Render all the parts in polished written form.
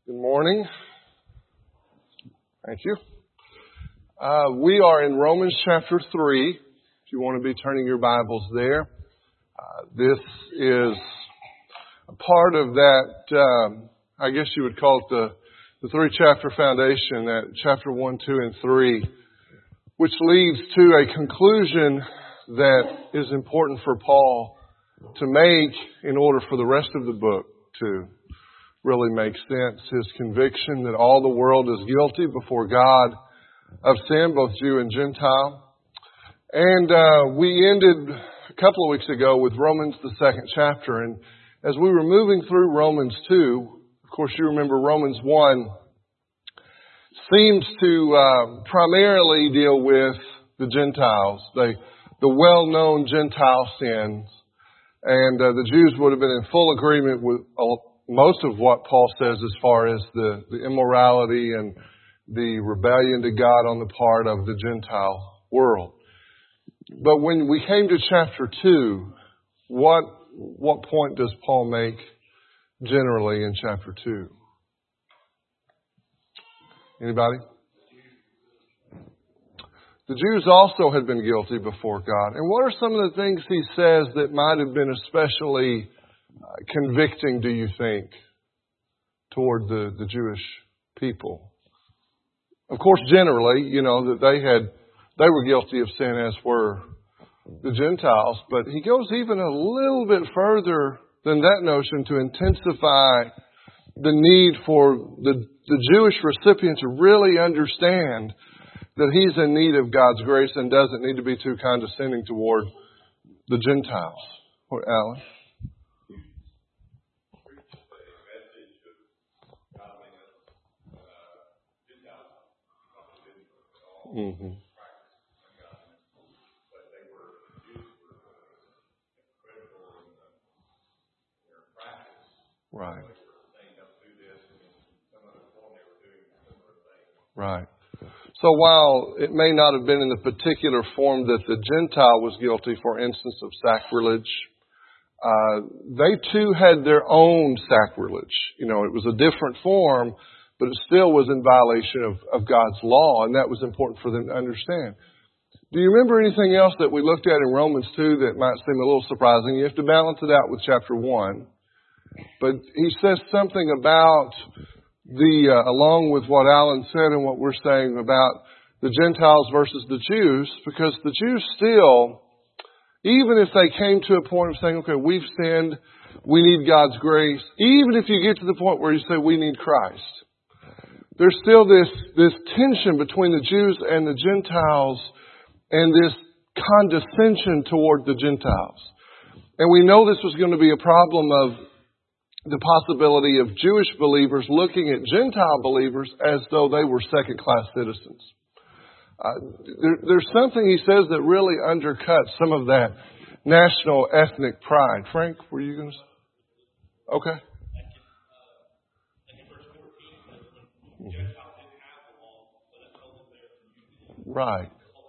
Good morning. Thank you. We are in Romans chapter 3. If you want to be turning your Bibles there. This is a part of that, I guess you would call it the three-chapter foundation, that chapter 1, 2, and 3, which leads to a conclusion that is important for Paul to make in order for the rest of the book to really makes sense. His conviction that all the world is guilty before God of sin, both Jew and Gentile. And we ended a couple of weeks ago with Romans, the second chapter. And as we were moving through Romans 2, of course you remember Romans 1 seems to primarily deal with the Gentiles, the well-known Gentile sins. And the Jews would have been in full agreement with most of what Paul says as far as the immorality and the rebellion to God on the part of the Gentile world. But when we came to chapter 2, what point does Paul make generally in chapter 2? Anybody? The Jews also had been guilty before God. And what are some of the things he says that might have been especially convicting, do you think, toward the Jewish people? Of course, generally, you know, that they were guilty of sin, as were the Gentiles. But he goes even a little bit further than that notion to intensify the need for the Jewish recipient to really understand that he's in need of God's grace and doesn't need to be too condescending toward the Gentiles. Or Alan? Mm-hmm. Right. Right. So while it may not have been in the particular form that the Gentile was guilty, for instance, of sacrilege, they too had their own sacrilege. You know, it was a different form, but it still was in violation of God's law, and that was important for them to understand. Do you remember anything else that we looked at in Romans 2 that might seem a little surprising? You have to balance it out with chapter 1. But he says something about along with what Alan said and what we're saying about the Gentiles versus the Jews, because the Jews still, even if they came to a point of saying, okay, we've sinned, we need God's grace, even if you get to the point where you say we need Christ, there's still this tension between the Jews and the Gentiles and this condescension toward the Gentiles. And we know this was going to be a problem of the possibility of Jewish believers looking at Gentile believers as though they were second-class citizens. There's something he says that really undercuts some of that national ethnic pride. Frank, were you going to say? Okay. Right.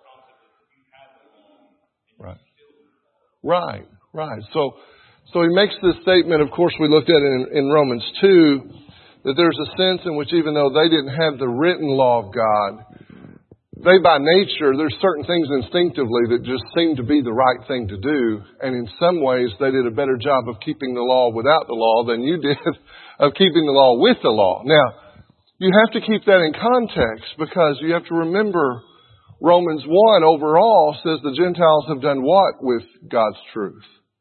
Right. So he makes this statement, of course, we looked at it in Romans 2, that there's a sense in which even though they didn't have the written law of God, they by nature, there's certain things instinctively that just seem to be the right thing to do. And in some ways, they did a better job of keeping the law without the law than you did of keeping the law with the law. Now, you have to keep that in context because you have to remember Romans 1 overall says the Gentiles have done what with God's truth?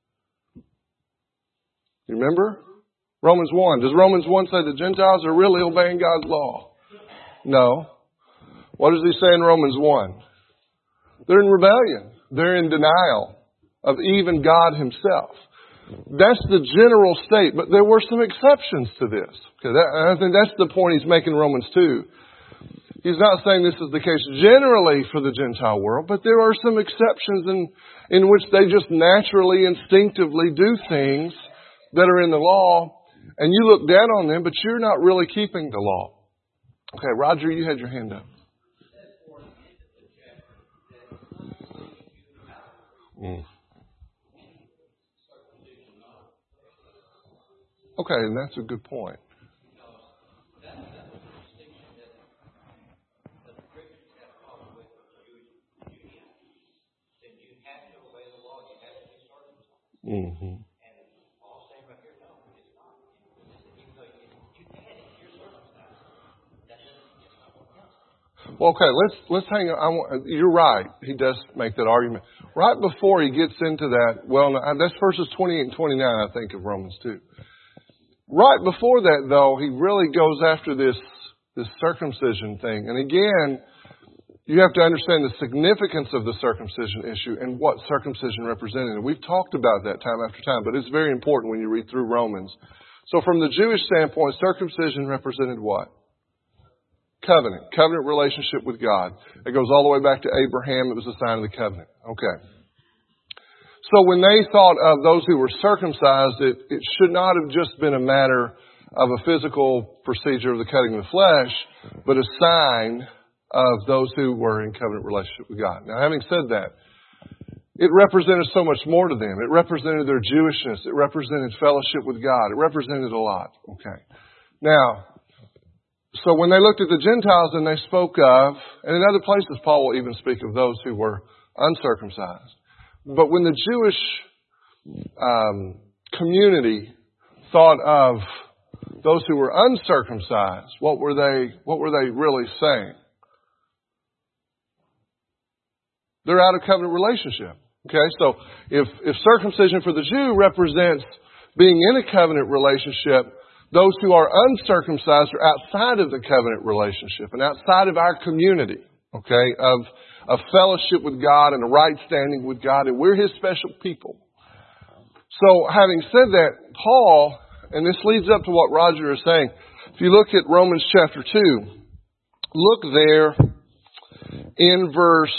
You remember? Romans 1. Does Romans 1 say the Gentiles are really obeying God's law? No. What does he say in Romans 1? They're in rebellion. They're in denial of even God himself. That's the general state, but there were some exceptions to this. Okay, I think that's the point he's making in Romans 2. He's not saying this is the case generally for the Gentile world, but there are some exceptions in which they just naturally, instinctively do things that are in the law, and you look down on them, but you're not really keeping the law. Okay, Roger, you had your hand up. Okay, and that's a good point. Mm-hmm. Well, okay, let's hang on. You're right. He does make that argument. Right before he gets into that, well, that's verses 28 and 29, I think, of Romans 2. Right before that, though, he really goes after this circumcision thing. And again, you have to understand the significance of the circumcision issue and what circumcision represented. And we've talked about that time after time, but it's very important when you read through Romans. So from the Jewish standpoint, circumcision represented what? Covenant relationship with God. It goes all the way back to Abraham. It was a sign of the covenant. Okay. So when they thought of those who were circumcised, it should not have just been a matter of a physical procedure of the cutting of the flesh, but a sign of those who were in covenant relationship with God. Now, having said that, it represented so much more to them. It represented their Jewishness. It represented fellowship with God. It represented a lot. Okay. Now, so when they looked at the Gentiles and they spoke of, and in other places Paul will even speak of those who were uncircumcised. But when the Jewish community thought of those who were uncircumcised, what were they really saying? They're out of covenant relationship. Okay, so if circumcision for the Jew represents being in a covenant relationship, those who are uncircumcised are outside of the covenant relationship and outside of our community, okay, of fellowship with God and a right standing with God, and we're His special people. So having said that, Paul, and this leads up to what Roger is saying, if you look at Romans chapter 2, look there in verse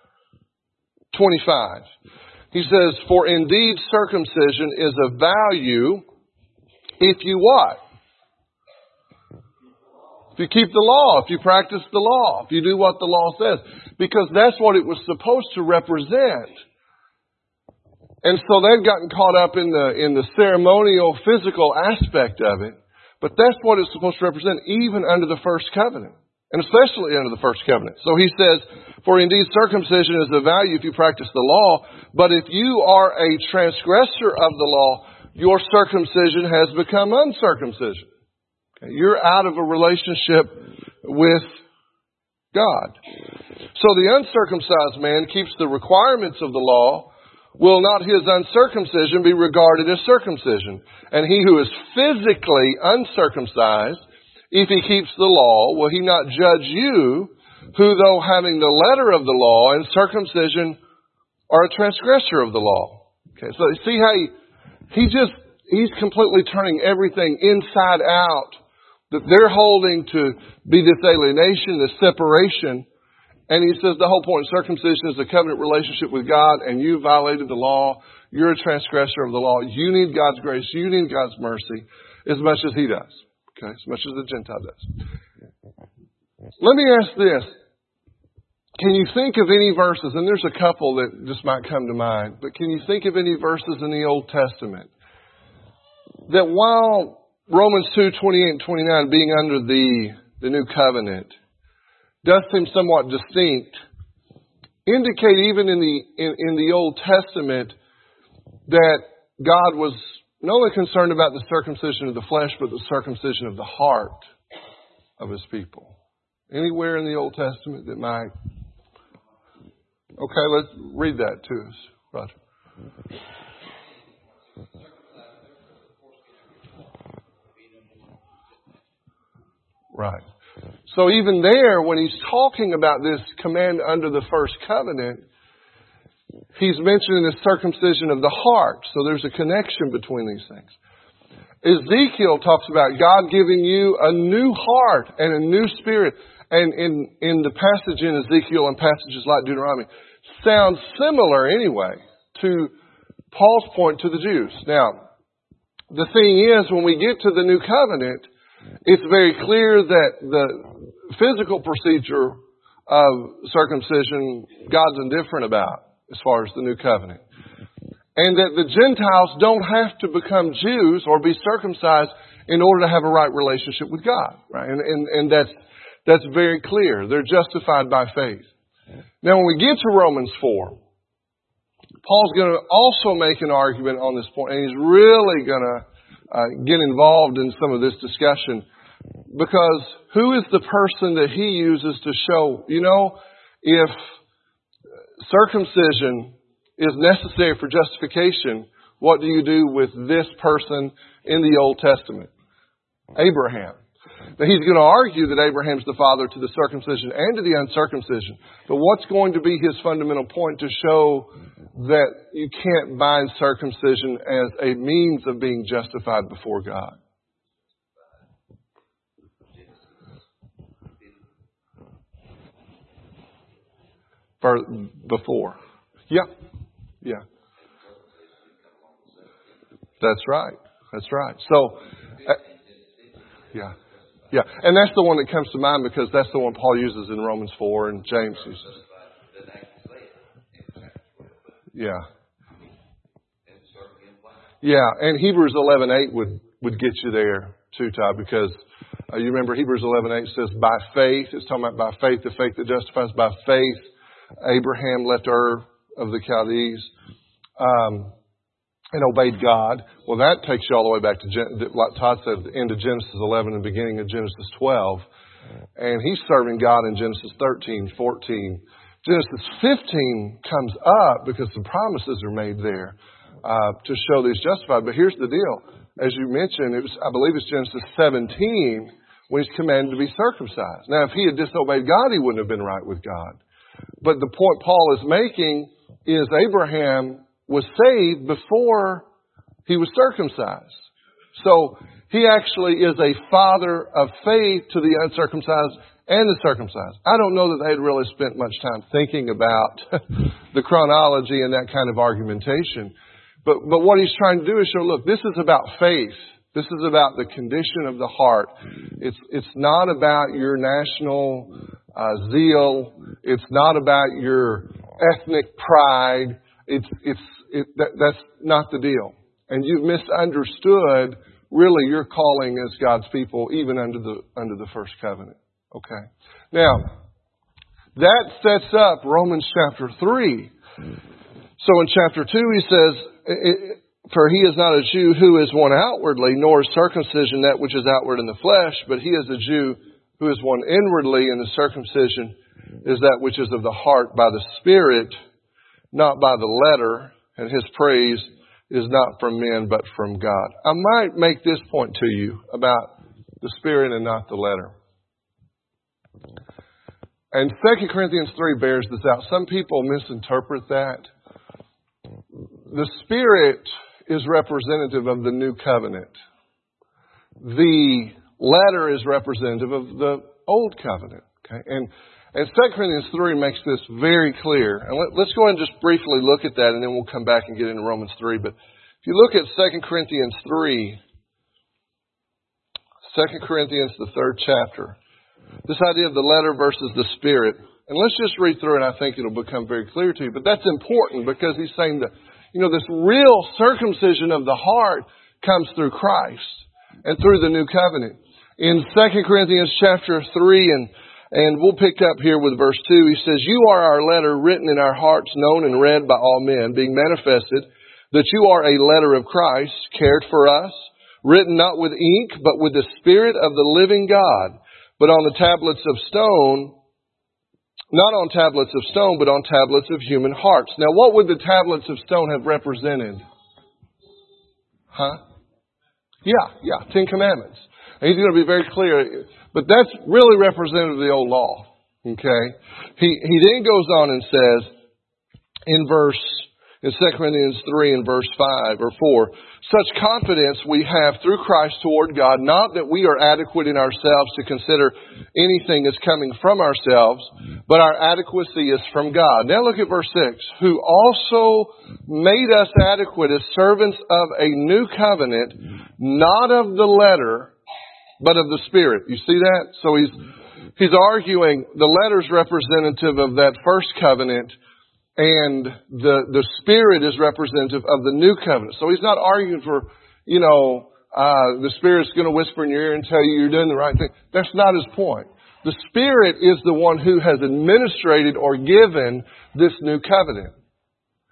25. He says, "For indeed circumcision is of value if you what? If you keep the law, if you practice the law, if you do what the law says. Because that's what it was supposed to represent. And so they've gotten caught up in the ceremonial, physical aspect of it. But that's what it's supposed to represent even under the first covenant. And especially under the first covenant. So he says, "For indeed circumcision is of value if you practice the law. But if you are a transgressor of the law, your circumcision has become uncircumcision." Okay, you're out of a relationship with God. So the uncircumcised man keeps the requirements of the law. Will not his uncircumcision be regarded as circumcision? And he who is physically uncircumcised, if he keeps the law, will he not judge you, who though having the letter of the law and circumcision are a transgressor of the law? Okay, so you see how he's completely turning everything inside out, that they're holding to be this alienation, this separation. And he says the whole point of circumcision is a covenant relationship with God, and you violated the law. You're a transgressor of the law. You need God's grace. You need God's mercy as much as he does. Okay, as much as the Gentile does. Let me ask this. Can you think of any verses, and there's a couple that just might come to mind, but can you think of any verses in the Old Testament that while Romans 2, 28 and 29 being under the new covenant does seem somewhat distinct, indicate even in the Old Testament that God was not only concerned about the circumcision of the flesh, but the circumcision of the heart of His people? Anywhere in the Old Testament that might... Okay, let's read that to us, Roger. Right. So even there, when he's talking about this command under the first covenant, he's mentioning the circumcision of the heart. So there's a connection between these things. Ezekiel talks about God giving you a new heart and a new spirit. And in the passage in Ezekiel and passages like Deuteronomy, sounds similar anyway to Paul's point to the Jews. Now, the thing is, when we get to the new covenant, it's very clear that the physical procedure of circumcision, God's indifferent about as far as the new covenant. And that the Gentiles don't have to become Jews or be circumcised in order to have a right relationship with God. Right? And that's very clear. They're justified by faith. Now when we get to Romans 4, Paul's going to also make an argument on this point, and he's really going to get involved in some of this discussion, because who is the person that he uses to show, if circumcision is necessary for justification, what do you do with this person in the Old Testament? Abraham. Now, he's going to argue that Abraham's the father to the circumcision and to the uncircumcision. But what's going to be his fundamental point to show that you can't bind circumcision as a means of being justified before God? Before. Yeah. That's right. So, yeah. And that's the one that comes to mind, because that's the one Paul uses in Romans 4 and James uses. Yeah. Yeah, and Hebrews 11:8 would get you there too, Todd, because you remember Hebrews 11:8 says, by faith, it's talking about by faith, the faith that justifies. By faith, Abraham left Ur of the Chaldees and obeyed God. Well, that takes you all the way back to, like Todd said, the end of Genesis 11 and beginning of Genesis 12. And he's serving God in Genesis 13, 14. Genesis 15 comes up because some promises are made there to show that he's justified. But here's the deal. As you mentioned, I believe it's Genesis 17 when he's commanded to be circumcised. Now, if he had disobeyed God, he wouldn't have been right with God. But the point Paul is making is Abraham was saved before he was circumcised. So he actually is a father of faith to the uncircumcised and the circumcised. I don't know that they had really spent much time thinking about the chronology and that kind of argumentation. But what he's trying to do is show, look, this is about faith. This is about the condition of the heart. It's not about your national zeal. It's not about your ethnic pride. That's not the deal. And you've misunderstood really your calling as God's people, even under the first covenant. Okay. Now, that sets up Romans chapter 3. So in chapter 2 he says, for he is not a Jew who is one outwardly, nor is circumcision that which is outward in the flesh, but he is a Jew who is one inwardly, and the circumcision is that which is of the heart by the Spirit, not by the letter, and his praise is not from men, but from God. I might make this point to you about the Spirit and not the letter. And 2 Corinthians 3 bears this out. Some people misinterpret that. The Spirit is representative of the new covenant. The letter is representative of the old covenant. Okay? And 2 Corinthians 3 makes this very clear. And let's go ahead and just briefly look at that, and then we'll come back and get into Romans 3. But if you look at 2 Corinthians 3, 2 Corinthians, the 3rd chapter, this idea of the letter versus the Spirit. And let's just read through it, and I think it'll become very clear to you. But that's important because he's saying that, this real circumcision of the heart comes through Christ and through the new covenant. In 2 Corinthians chapter 3, and we'll pick up here with verse 2, he says, you are our letter written in our hearts, known and read by all men, being manifested that you are a letter of Christ, cared for us, written not with ink, but with the Spirit of the living God, but on the tablets of stone, not on tablets of stone, but on tablets of human hearts. Now, what would the tablets of stone have represented? Yeah, 10 Commandments. And he's going to be very clear. But that's really representative of the old law. Okay? He then goes on and says, in 2 Corinthians 3 and verse 5 or 4, such confidence we have through Christ toward God, not that we are adequate in ourselves to consider anything as coming from ourselves, but our adequacy is from God. Now look at verse 6, who also made us adequate as servants of a new covenant, not of the letter, but of the Spirit. You see that? So he's arguing the letter's representative of that first covenant, and the Spirit is representative of the new covenant. So he's not arguing for, the Spirit's going to whisper in your ear and tell you you're doing the right thing. That's not his point. The Spirit is the one who has administrated or given this new covenant.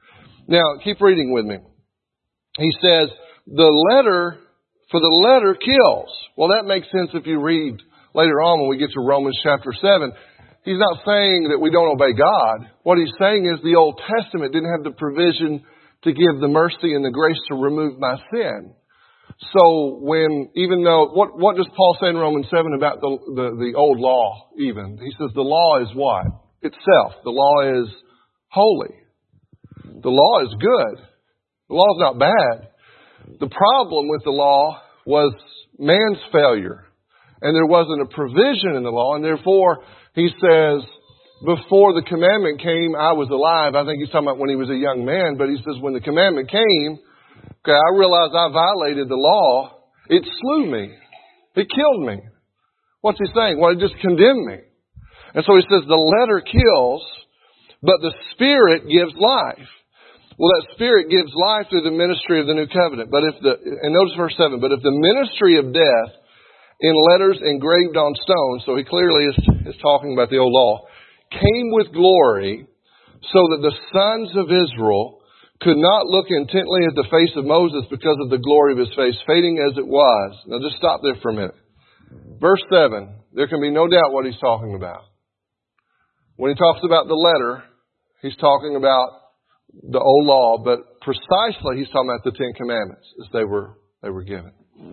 Now, keep reading with me. He says, for the letter kills. Well, that makes sense if you read later on when we get to Romans chapter 7. He's not saying that we don't obey God. What he's saying is the Old Testament didn't have the provision to give the mercy and the grace to remove my sin. So even though, what does Paul say in Romans 7 about the old law even? He says the law is what? Itself. The law is holy. The law is good. The law is not bad. The problem with the law was man's failure. And there wasn't a provision in the law. And therefore, he says, before the commandment came, I was alive. I think he's talking about when he was a young man. But he says, when the commandment came, okay, I realized I violated the law. It slew me. It killed me. What's he saying? Well, it just condemned me. And so he says, the letter kills, but the Spirit gives life. Well, that Spirit gives life through the ministry of the new covenant. And notice verse 7, but if the ministry of death in letters engraved on stone, so he clearly is talking about the old law, came with glory, so that the sons of Israel could not look intently at the face of Moses because of the glory of his face, fading as it was. Now just stop there for a minute. Verse 7, there can be no doubt what he's talking about. When he talks about the letter, he's talking about the old law, but precisely he's talking about the Ten Commandments as they were given.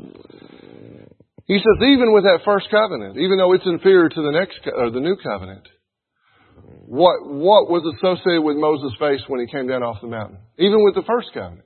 He says even with that first covenant, even though it's inferior to the new covenant, what was associated with Moses' face when he came down off the mountain? Even with the first covenant.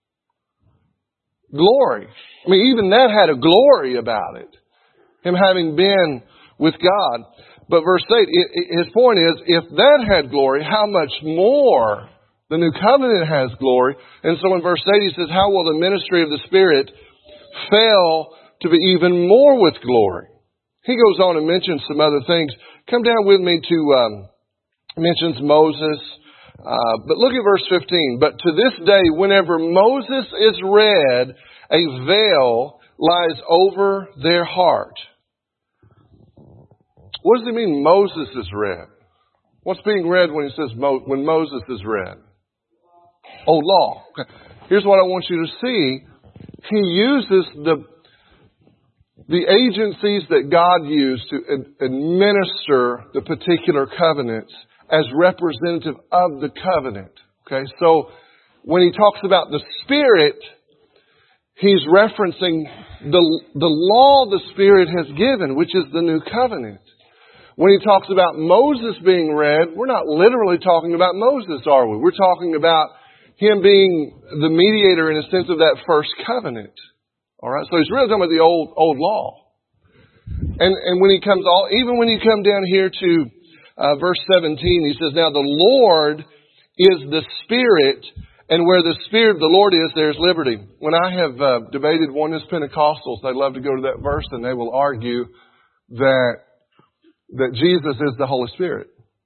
Glory. I mean, even that had a glory about it. Him having been with God. But verse 8, his point is, if that had glory, how much more the new covenant has glory? And so in verse 8 he says, how will the ministry of the Spirit fail to be even more with glory? He goes on and mentions some other things. Come down with me to, mentions Moses. But look at verse 15. But to this day, whenever Moses is read, a veil lies over their heart. What does it mean Moses is read? What's being read when he says when Moses is read? Old law. Okay. Here's what I want you to see. He uses the agencies that God used to administer the particular covenants as representative of the covenant. Okay, so when he talks about the Spirit, he's referencing the law the Spirit has given, which is the new covenant. When he talks about Moses being read, we're not literally talking about Moses, are we? We're talking about him being the mediator in a sense of that first covenant. All right, so he's really talking about the old law. And when he comes even when you come down here to verse 17, he says, now the Lord is the Spirit, and where the Spirit of the Lord is, there's liberty. When I have debated oneness Pentecostals, they love to go to that verse and they will argue that Jesus is the Holy Spirit.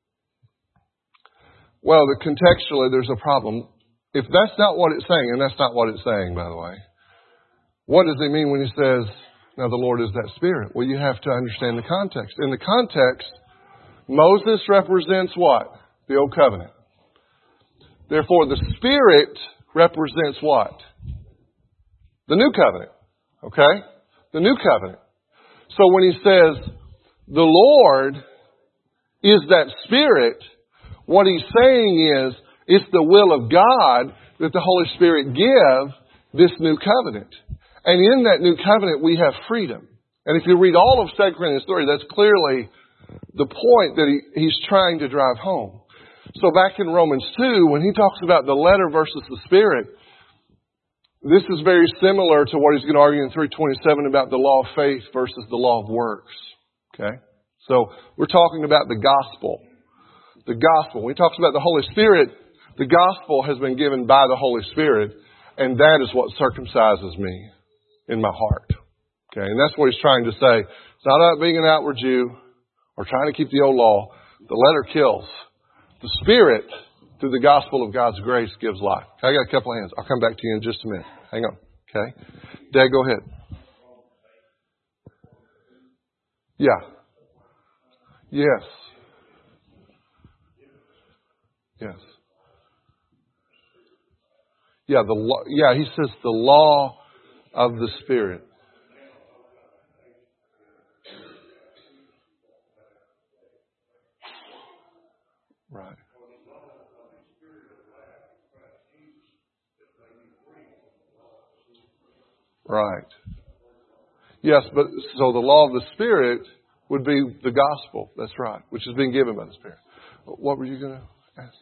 Well, contextually, there's a problem. If that's not what it's saying, and that's not what it's saying, by the way, what does it mean when he says, now the Lord is that Spirit? Well, you have to understand the context. In the context, Moses represents what? The Old Covenant. Therefore, the Spirit represents what? The New Covenant. Okay? The New Covenant. So when he says, the Lord is that Spirit, what he's saying is, it's the will of God that the Holy Spirit give this new covenant. And in that new covenant, we have freedom. And if you read all of 2 Corinthians 3, that's clearly the point that he's trying to drive home. So back in Romans 2, when he talks about the letter versus the Spirit, this is very similar to what he's going to argue in 3:27 about the law of faith versus the law of works. Okay? So we're talking about the gospel. The gospel. When he talks about the Holy Spirit, the gospel has been given by the Holy Spirit, and that is what circumcises me in my heart. Okay? And that's what he's trying to say. It's not about being an outward Jew or trying to keep the old law. The letter kills. The Spirit, through the gospel of God's grace, gives life. Okay, I got a couple of hands. I'll come back to you in just a minute. Hang on. Okay? Dad, go ahead. Yeah. Yes. Yes. Yeah, he says the law of the Spirit. Right. Right. Yes, but so the law of the Spirit would be the gospel. That's right, which is being given by the Spirit. What were you going to ask?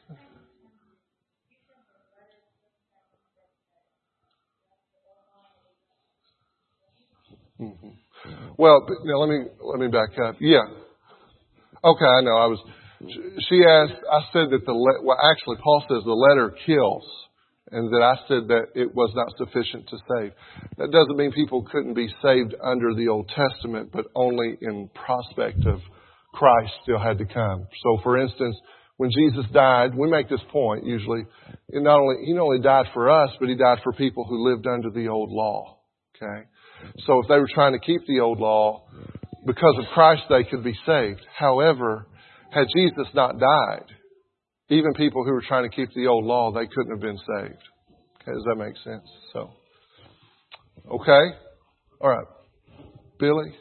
Mm-hmm. Well, let me back up. Yeah. Okay, I know. She asked. I said that actually, Paul says the letter kills, and that I said that it was not sufficient to save. That doesn't mean people couldn't be saved under the Old Testament, but only in prospect of Christ still had to come. So, for instance, when Jesus died, we make this point usually. He not only died for us, but he died for people who lived under the old law. Okay, so if they were trying to keep the old law, because of Christ they could be saved. However, had Jesus not died, even people who were trying to keep the old law, they couldn't have been saved. Okay, does that make sense? So, okay, all right, Billy.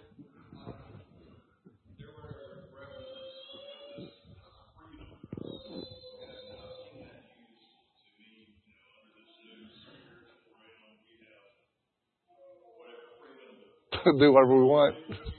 Do whatever we want.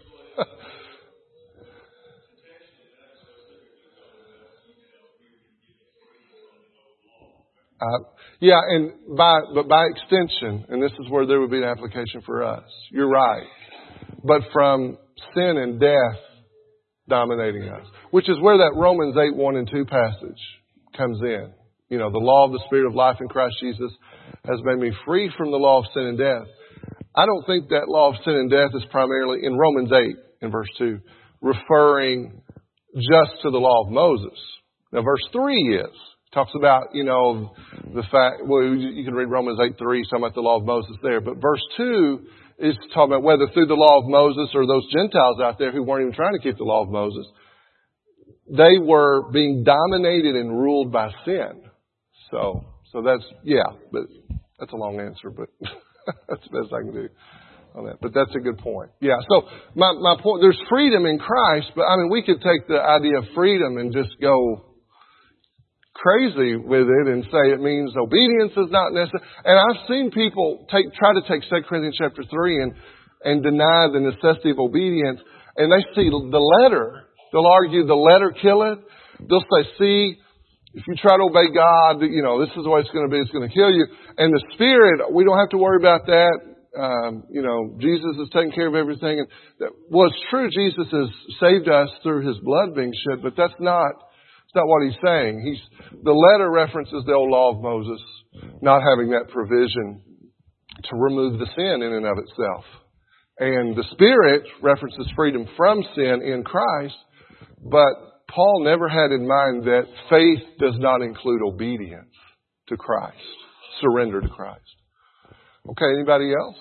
Yeah, but by extension, and this is where there would be an application for us. You're right. But from sin and death dominating us, which is where that Romans 8, 1 and 2 passage comes in. You know, the law of the Spirit of life in Christ Jesus has made me free from the law of sin and death. I don't think that law of sin and death is primarily in Romans 8 in verse 2, referring just to the law of Moses. Now verse 3 is. Talks about, the fact, well, you can read Romans 8:3, talking about the law of Moses there. But verse 2 is talking about whether through the law of Moses or those Gentiles out there who weren't even trying to keep the law of Moses, they were being dominated and ruled by sin. So that's, but that's a long answer, but that's the best I can do on that. But that's a good point. Yeah, so my point, there's freedom in Christ, but we could take the idea of freedom and just go crazy with it and say it means obedience is not necessary. And I've seen people try to take 2 Corinthians chapter 3 and deny the necessity of obedience. And they see the letter. They'll argue the letter killeth. They'll say, see, if you try to obey God, this is the way it's going to be. It's going to kill you. And the Spirit, we don't have to worry about that. Jesus is taking care of everything. And it's true. Jesus has saved us through His blood being shed, but that's not what he's saying. The letter references the old law of Moses, not having that provision to remove the sin in and of itself. And the Spirit references freedom from sin in Christ, but Paul never had in mind that faith does not include obedience to Christ, surrender to Christ. Okay, anybody else?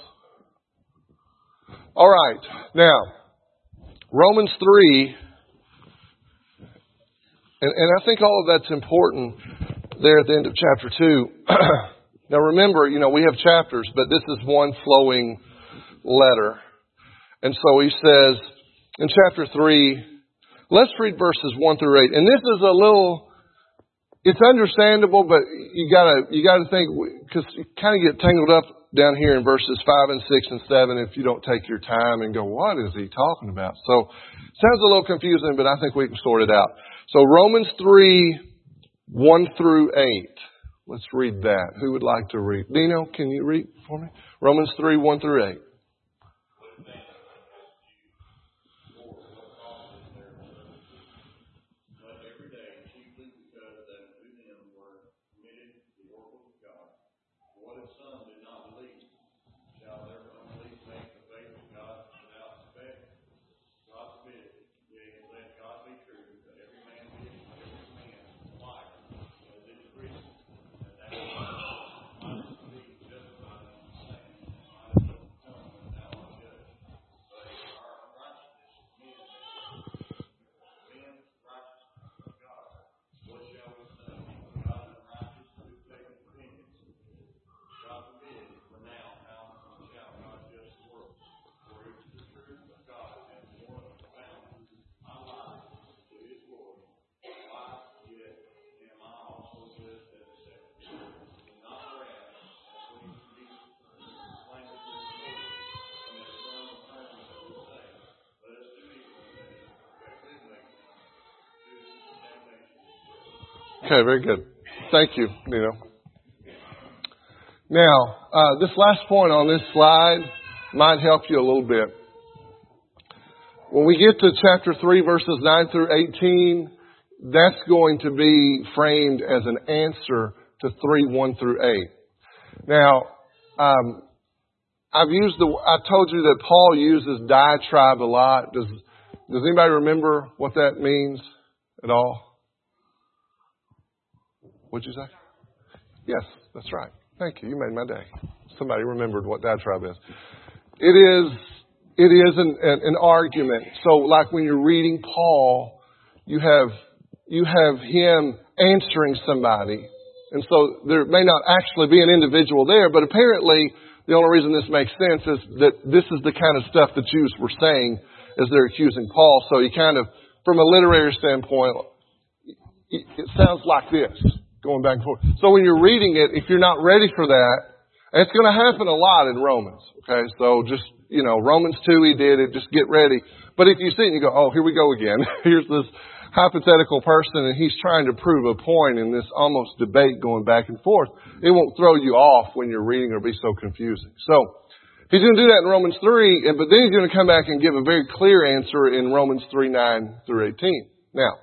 All right. Now, Romans 3. And I think all of that's important there at the end of chapter 2. Now remember, we have chapters, but this is one flowing letter. And so he says in chapter 3, let's read verses 1 through 8. And this is it's understandable, but you gotta think, because you kind of get tangled up down here in verses 5 and 6 and 7 if you don't take your time and go, what is he talking about? So it sounds a little confusing, but I think we can sort it out. So Romans 3, 1 through 8. Let's read that. Who would like to read? Dino, can you read for me? Romans 3, 1 through 8. Okay, very good. Thank you, Nino. Now, this last point on this slide might help you a little bit. When we get to chapter 3, verses 9 through 18, that's going to be framed as an answer to 3, 1 through 8. Now, I told you that Paul uses diatribe a lot. Does anybody remember what that means at all? What'd you say? Yes, that's right. Thank you. You made my day. Somebody remembered what diatribe is. It is an argument. So like when you're reading Paul, you have him answering somebody. And so there may not actually be an individual there, but apparently the only reason this makes sense is that this is the kind of stuff the Jews were saying as they're accusing Paul. So you kind of, from a literary standpoint, it sounds like this, going back and forth. So when you're reading it, if you're not ready for that, and it's going to happen a lot in Romans, okay? So just, Romans 2, he did it, just get ready. But if you see it and you go, oh, here we go again. Here's this hypothetical person and he's trying to prove a point in this almost debate going back and forth, it won't throw you off when you're reading or be so confusing. So he's going to do that in Romans 3, but then he's going to come back and give a very clear answer in Romans 3, 9 through 18. Now,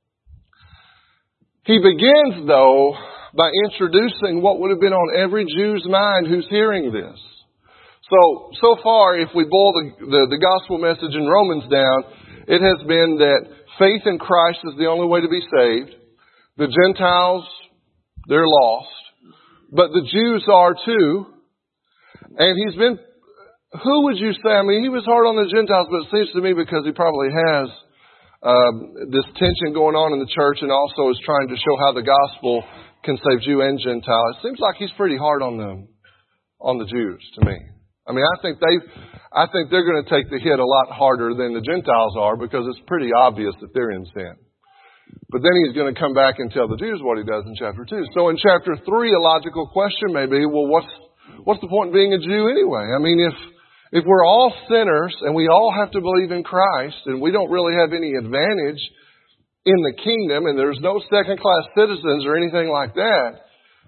he begins, though, by introducing what would have been on every Jew's mind who's hearing this. So far, if we boil the gospel message in Romans down, it has been that faith in Christ is the only way to be saved. The Gentiles, they're lost. But the Jews are too. And who would you say? I mean, he was hard on the Gentiles, but it seems to me because he probably has this tension going on in the church and also is trying to show how the gospel can save Jew and Gentile. It seems like he's pretty hard on the Jews to me. I mean, I think they're going to take the hit a lot harder than the Gentiles are because it's pretty obvious that they're in sin. But then he's going to come back and tell the Jews what he does in chapter 2. So in chapter 3, a logical question may be, well, what's the point in being a Jew anyway? I mean, if we're all sinners and we all have to believe in Christ and we don't really have any advantage in the kingdom and there's no second-class citizens or anything like that,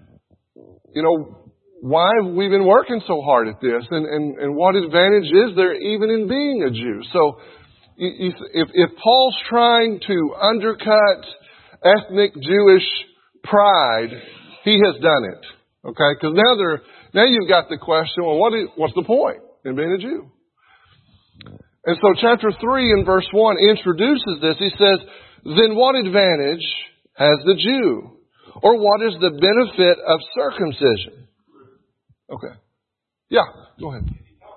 why have we been working so hard at this? And what advantage is there even in being a Jew? So if Paul's trying to undercut ethnic Jewish pride, he has done it. Okay? Because now you've got the question, well, what's the point in being a Jew? And so chapter 3 in verse 1 introduces this. He says, then what advantage has the Jew? Or what is the benefit of circumcision? Okay. Yeah, go ahead.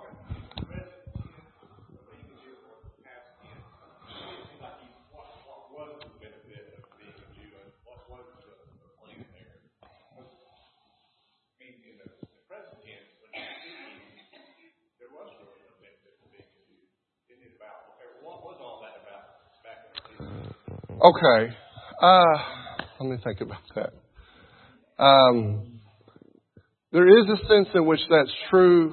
Okay. Let me think about that. There is a sense in which that's true.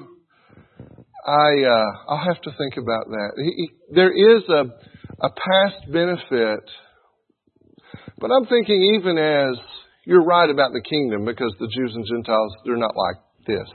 I'll have to think about that. There is a past benefit, but I'm thinking even as you're right about the kingdom, because the Jews and Gentiles, they're not like this,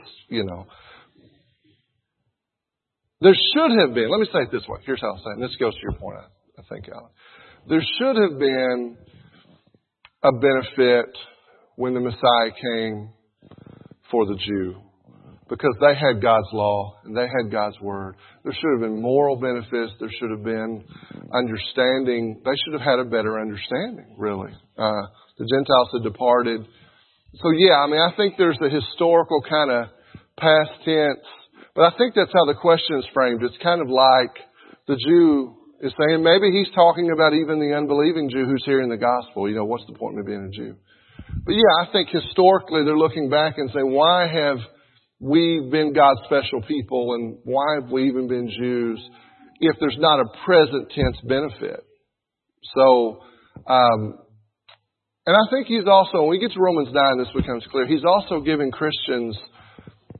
There should have been, let me say it this way. Here's how I'll say it. And this goes to your point, I think, Alan. There should have been a benefit when the Messiah came for the Jew, because they had God's law and they had God's word. There should have been moral benefits. There should have been understanding. They should have had a better understanding, really. The Gentiles had departed. So I think there's a historical kind of past tense, but I think that's how the question is framed. It's kind of like the Jew is saying, maybe he's talking about even the unbelieving Jew who's hearing the gospel. What's the point of being a Jew? But I think historically they're looking back and saying, why have we been God's special people and why have we even been Jews if there's not a present tense benefit? So, and I think he's also, when we get to Romans 9, this becomes clear, he's also giving Christians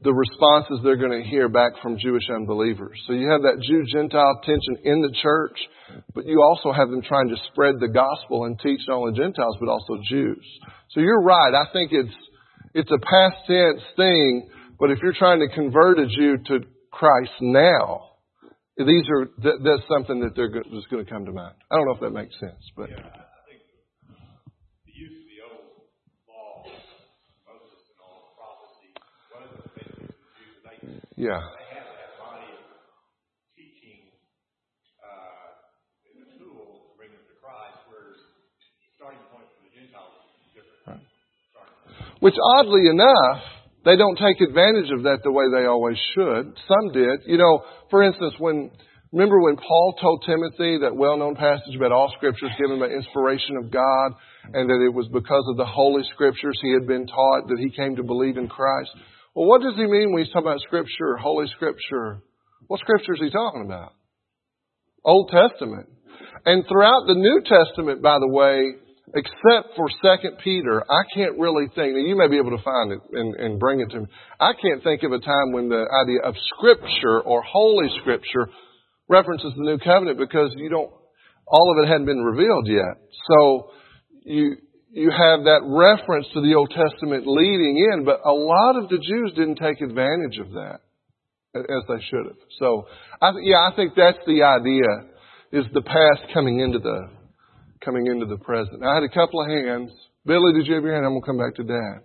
the responses they're going to hear back from Jewish unbelievers. So you have that Jew-Gentile tension in the church, but you also have them trying to spread the gospel and teach not only Gentiles, but also Jews. So you're right. I think it's a past tense thing, but if you're trying to convert a Jew to Christ now, that's something that's going to come to mind. I don't know if that makes sense, but. Yeah, I think the use of the old law, Moses and all the prophecy, one of the things that the Jews, they have that body of teaching in the tool to bring them to Christ, whereas the starting point for the Gentiles is different. Right. Which oddly enough, they don't take advantage of that the way they always should. Some did. For instance, remember when Paul told Timothy that well-known passage about all Scriptures given by inspiration of God, and that it was because of the Holy Scriptures he had been taught that he came to believe in Christ? Well, what does he mean when he's talking about Scripture, Holy Scripture? What Scripture is he talking about? Old Testament. And throughout the New Testament, by the way, except for 2 Peter, I can't really think, and you may be able to find it and bring it to me. I can't think of a time when the idea of Scripture or Holy Scripture references the New Covenant, because all of it hadn't been revealed yet. So you have that reference to the Old Testament leading in, but a lot of the Jews didn't take advantage of that as they should have. So I think that's the idea, is the past coming into the present. Now, I had a couple of hands. Billy, did you have your hand? I'm going to come back to Dad.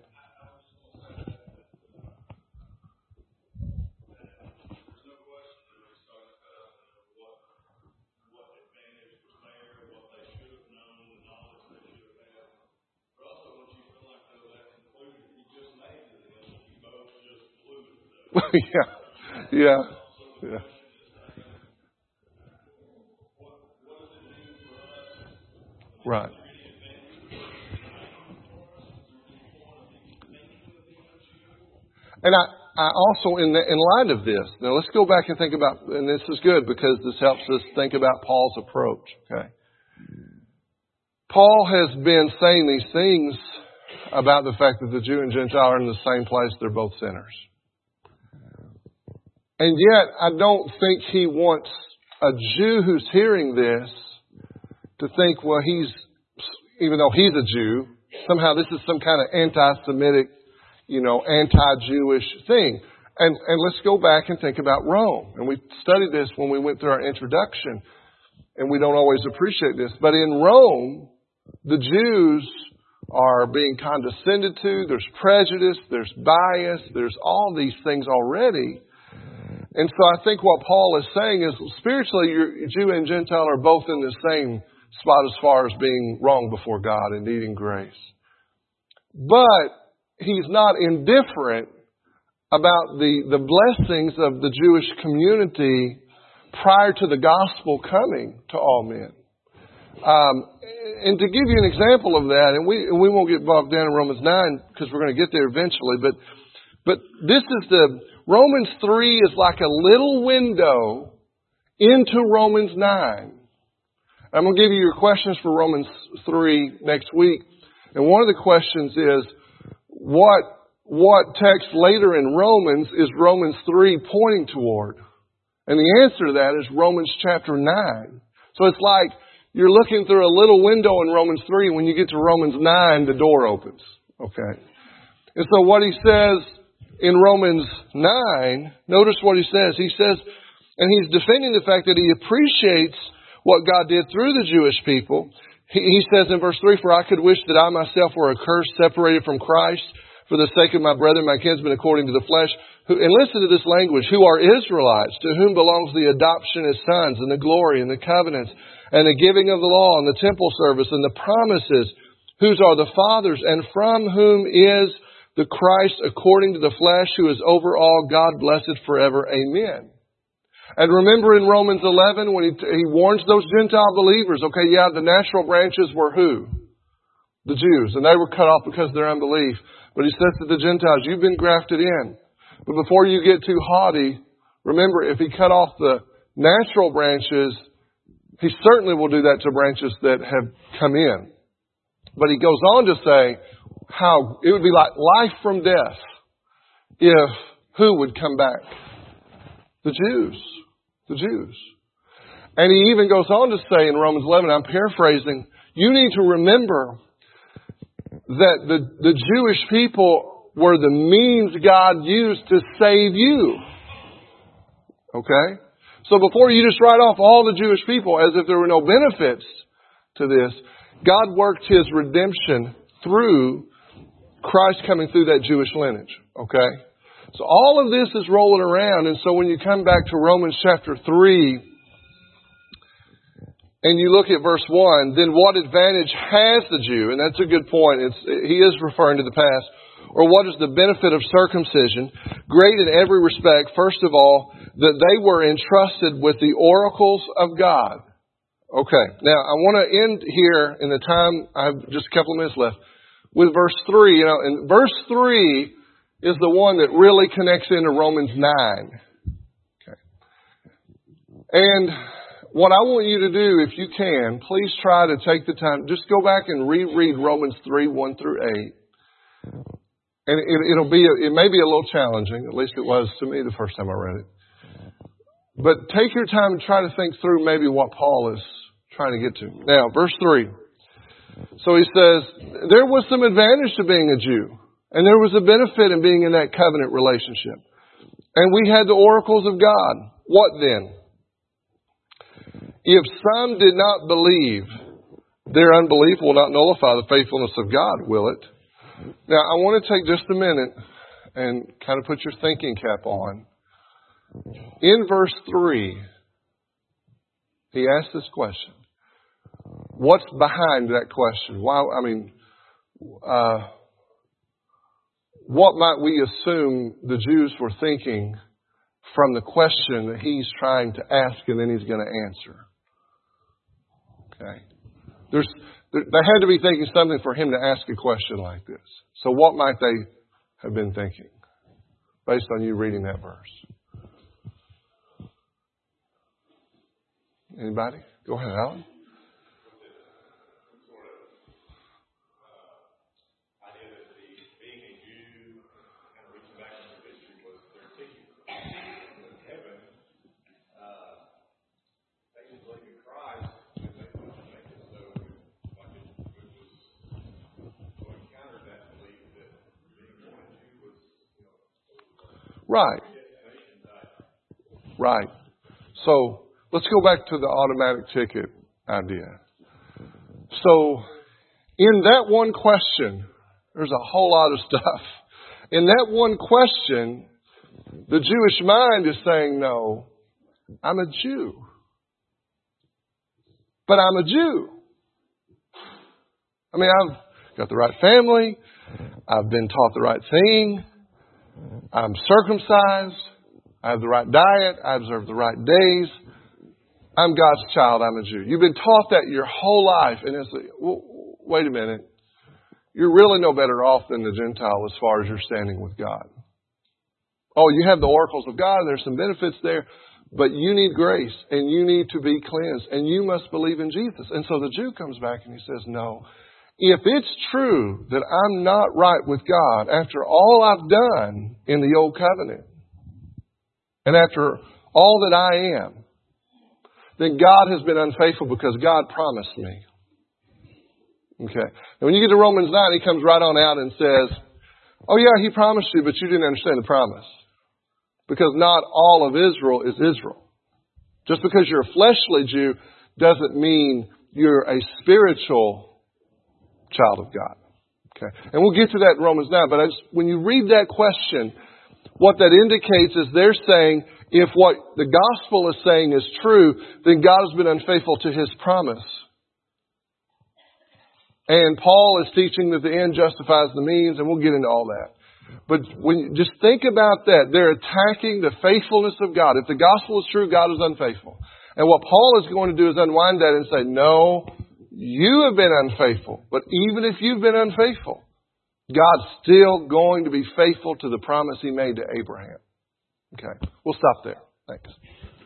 Yeah. Right. And I also, in light of this, now let's go back and think about, and this is good because this helps us think about Paul's approach. Okay. Paul has been saying these things about the fact that the Jew and Gentile are in the same place. They're both sinners. And yet, I don't think he wants a Jew who's hearing this to think, well, even though he's a Jew, somehow this is some kind of anti-Semitic, anti-Jewish thing. And let's go back and think about Rome. And we studied this when we went through our introduction, and we don't always appreciate this. But in Rome, the Jews are being condescended to. There's prejudice. There's bias. There's all these things already. And so I think what Paul is saying is, spiritually, Jew and Gentile are both in the same spot as far as being wrong before God and needing grace. But he's not indifferent about the blessings of the Jewish community prior to the gospel coming to all men. And to give you an example of that, and we won't get bogged down in Romans 9 because we're going to get there eventually, but this is Romans 3 is like a little window into Romans 9. I'm going to give you your questions for Romans 3 next week. And one of the questions is, what text later in Romans is Romans 3 pointing toward? And the answer to that is Romans chapter 9. So it's like you're looking through a little window in Romans 3. When you get to Romans 9, the door opens. Okay. And so what he says in Romans 9, notice what he says. He says, and he's defending the fact that he appreciates what God did through the Jewish people. He says in verse 3, for I could wish that I myself were accursed, separated from Christ, for the sake of my brethren, my kinsmen according to the flesh. And listen to this language, who are Israelites, to whom belongs the adoption as sons, and the glory, and the covenants, and the giving of the law, and the temple service, and the promises, whose are the fathers, and from whom is the Christ according to the flesh, who is over all, God blessed forever. Amen. And remember in Romans 11 when he warns those Gentile believers, the natural branches were who? The Jews. And they were cut off because of their unbelief. But he says to the Gentiles, you've been grafted in. But before you get too haughty, remember, if he cut off the natural branches, he certainly will do that to branches that have come in. But he goes on to say how it would be like life from death if who would come back? The Jews. The Jews. And he even goes on to say in Romans 11, I'm paraphrasing, you need to remember that the Jewish people were the means God used to save you. Okay? So before you just write off all the Jewish people as if there were no benefits to this, God worked His redemption through Christ coming through that Jewish lineage. Okay? So all of this is rolling around, and so when you come back to Romans chapter 3, and you look at verse 1, then what advantage has the Jew? And that's a good point. He is referring to the past. Or what is the benefit of circumcision? Great in every respect. First of all, that they were entrusted with the oracles of God. Okay. Now, I want to end here in the time, I have just a couple of minutes left, with verse 3. And verse 3 is the one that really connects into Romans 9. Okay. And what I want you to do, if you can, please try to take the time, just go back and reread Romans 3, 1 through 8. And it may be a little challenging, at least it was to me the first time I read it. But take your time and try to think through maybe what Paul is trying to get to. Now, verse 3. So he says, there was some advantage to being a Jew, and there was a benefit in being in that covenant relationship. And we had the oracles of God. What then? If some did not believe, their unbelief will not nullify the faithfulness of God, will it? Now, I want to take just a minute and kind of put your thinking cap on. In verse 3, he asks this question. What's behind that question? Why? What might we assume the Jews were thinking from the question that he's trying to ask and then he's going to answer? Okay. They had to be thinking something for him to ask a question like this. So what might they have been thinking based on you reading that verse? Anybody? Go ahead, Alan. Right. So let's go back to the automatic ticket idea. So in that one question, there's a whole lot of stuff. In that one question, the Jewish mind is saying, no, I'm a Jew. But I'm a Jew. I mean, I've got the right family. I've been taught the right thing. I'm circumcised. I have the right diet. I observe the right days. I'm God's child. I'm a Jew. You've been taught that your whole life. And it's like, well, wait a minute. You're really no better off than the Gentile as far as your standing with God. Oh, you have the oracles of God. There's some benefits there. But you need grace. And you need to be cleansed. And you must believe in Jesus. And so the Jew comes back and he says, no. If it's true that I'm not right with God after all I've done in the old covenant, and after all that I am, then God has been unfaithful because God promised me. Okay. And when you get to Romans 9, he comes right on out and says, oh yeah, he promised you, but you didn't understand the promise. Because not all of Israel is Israel. Just because you're a fleshly Jew doesn't mean you're a spiritual child of God. Okay. And we'll get to that in Romans 9, but when you read that question, what that indicates is they're saying, if what the gospel is saying is true, then God has been unfaithful to His promise. And Paul is teaching that the end justifies the means, and we'll get into all that. But when you just think about that, they're attacking the faithfulness of God. If the gospel is true, God is unfaithful. And what Paul is going to do is unwind that and say, no, you have been unfaithful. But even if you've been unfaithful, God's still going to be faithful to the promise He made to Abraham. Okay, we'll stop there. Thanks.